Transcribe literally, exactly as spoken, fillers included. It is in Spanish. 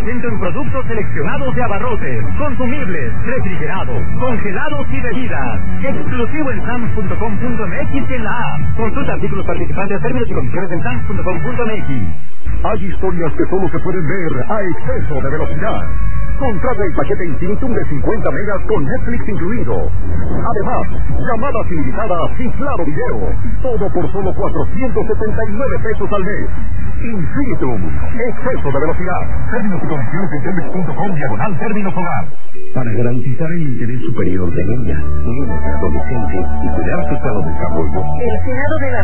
ciento en productos seleccionados de abarrotes, consumibles, refrigerados, congelados y bebidas. Exclusivo en Sams punto com punto m x y en la app. Consulta artículos participantes, términos y condiciones en Sams punto com punto m x. Hay historias que solo se pueden ver a exceso de velocidad. Contrata el paquete Infinitum de cincuenta megas con Netflix incluido. Además, llamadas ilimitadas y claro video. Todo por solo cuatrocientos setenta y nueve pesos al mes. Infinitum, exceso de velocidad. Términos y condiciones en telmex punto com diagonal términos hogar. Para garantizar el interés superior de ella, niños y adolescentes y cuidar su sano desarrollo, el Senado de la